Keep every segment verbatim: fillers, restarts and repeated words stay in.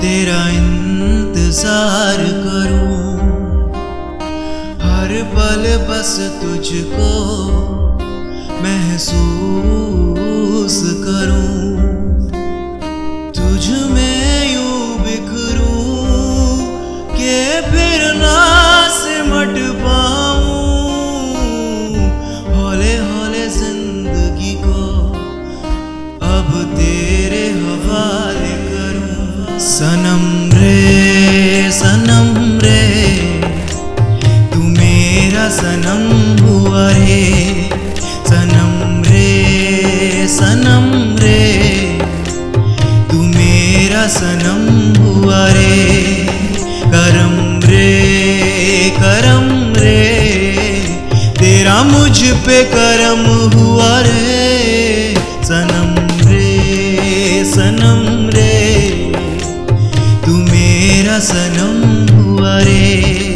तेरा इंतजार करूं, हर पल बस तुझको महसूस करूं, तुझ में यूं बिखरूं के फिर ना सिमट पाऊं। हौले हौले जिंदगी को अब तेरे हवाले करूं। सनम रे सनम रे तू मेरा सनम हुआ रे। सनम रे सनम रे तू मेरा सनम हुआ रे। करम रे करम रे तेरा मुझ पे करम हुआ रे। सनम रे सनम रे तू मेरा सनम हुआ रे।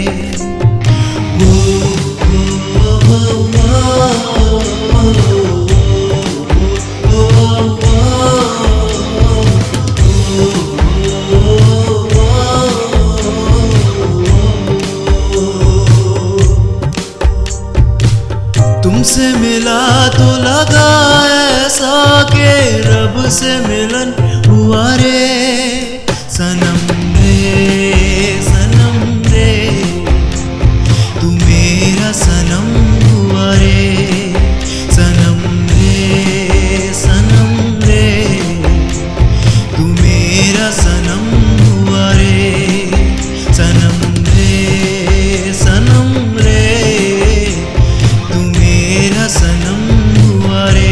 तुमसे मिला तो लगा ऐसा के रब से मिलन हुआ रे। सनम रे सनम रे तू मेरा सनम हुआ रे। सनम रे सनम रे तू मेरा सनम हुआ रे। सनम रे सनम रे तू मेरा सनम हुआ रे।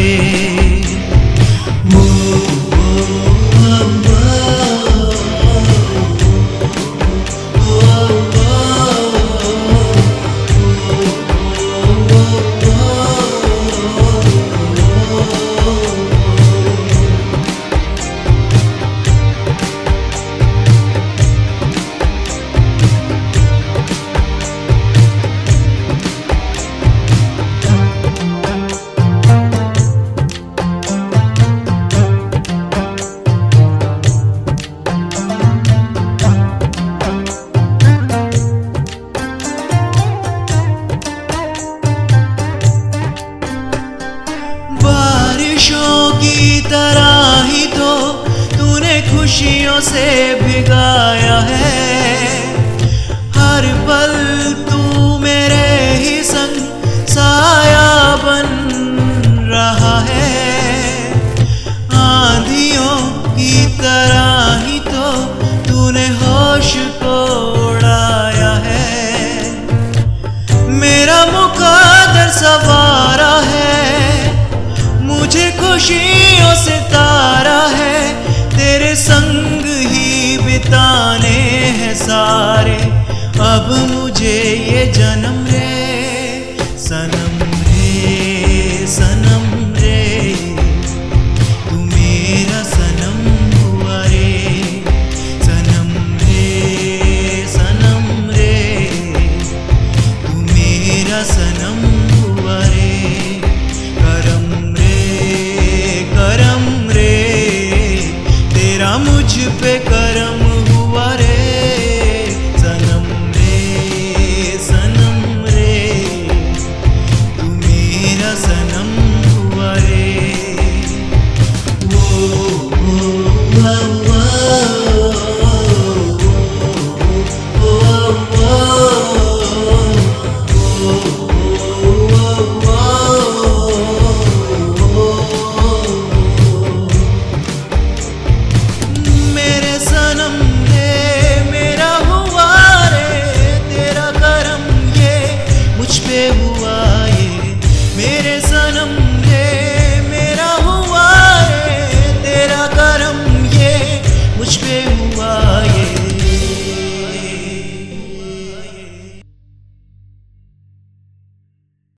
बारिशों की तरह ही तो तूने खुशियों से भिगाया है। हर पल तू मेरे ही संग साया बन रहा है। आंधियों की तरह ही तो तूने होश को उड़ाया है। मेरा मुकद्दर सवारा है, मुझे खुशियों से तारा है। तेरे संग ही बिताने हैं सारे अब मुझे ये जन्म रे। सनम रे सनम रे तू मेरा सनम हुआ रे। सनम रे सनम रे तू मेरा सनम हुआ रे। करम करम रे तेरा मुझ पे करम हुआ रे। सनम रे सनम रे तू मेरा सनम हुआ रे। वो वो वो मुझ पे हुआ ये